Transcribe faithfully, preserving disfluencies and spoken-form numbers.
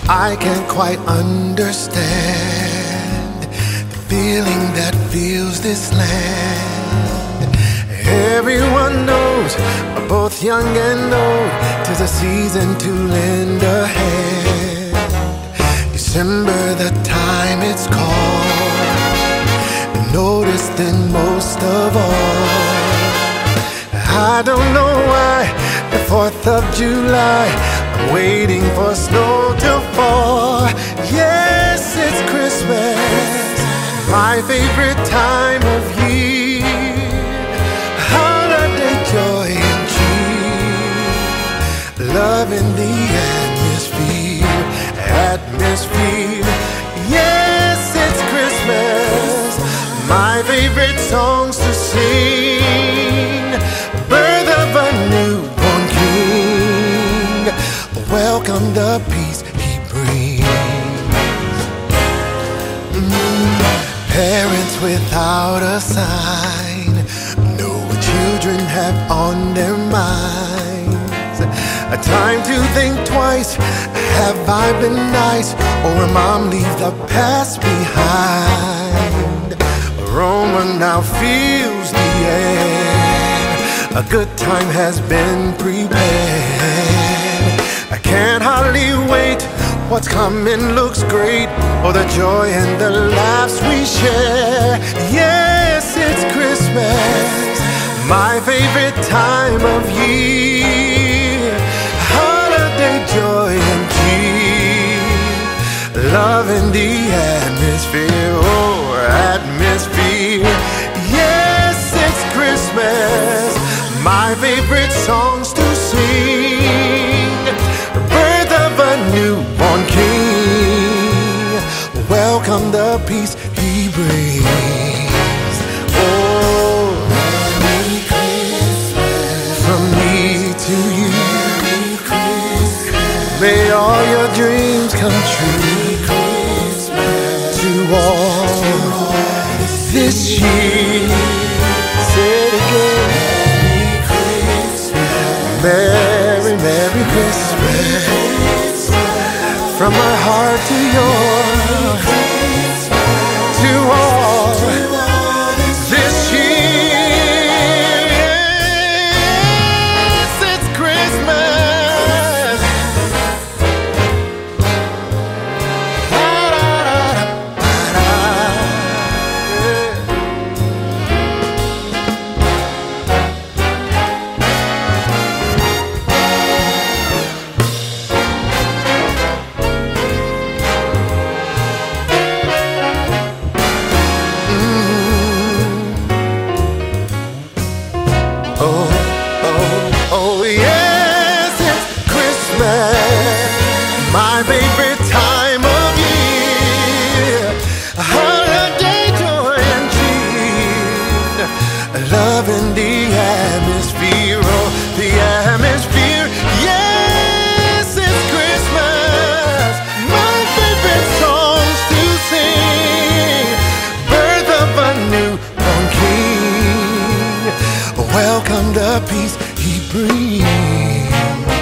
I can't quite understand the feeling that fills this land. Everyone knows, both young and old, 'tis a season to lend a hand. December, the time it's called, notice then most of all. I don't know why the fourth of July I'm waiting for snow to fall. Yes, it's Christmas, my favorite time of year. Holiday joy and cheer, love in the atmosphere, atmosphere. Yes, it's Christmas, my favorite songs to sing. Birth of a newborn king, welcome the peace he brings. Mm. Parents without a sign know what children have on their minds. A time to think twice, have I been nice, or a mom leave the past behind? Roma now feels the air, a good time has been prepared. I can't hardly wait, what's coming looks great, for the joy and the laughs we share. Yes, it's Christmas, my favorite time of year. Holiday joy and cheer, love in the atmosphere, oh, atmosphere. Yes, it's Christmas, my favorite songs to sing. Birth of a newborn king, welcome the peace he brings. Oh, Merry Christmas from me to you. Merry Christmas, may all your dreams come true. Merry Christmas to all, to all this year. Say it again. Merry, Merry Christmas, from my heart to yours, to all this year. Yes, it's Christmas. Oh, oh, oh, yes, it's Christmas, my favorite time of year. Holiday joy and cheer, love in the atmosphere, oh, the atmosphere. Yes, it's Christmas, my favorite songs to sing. Birth of a newborn king, welcome the peace he brings.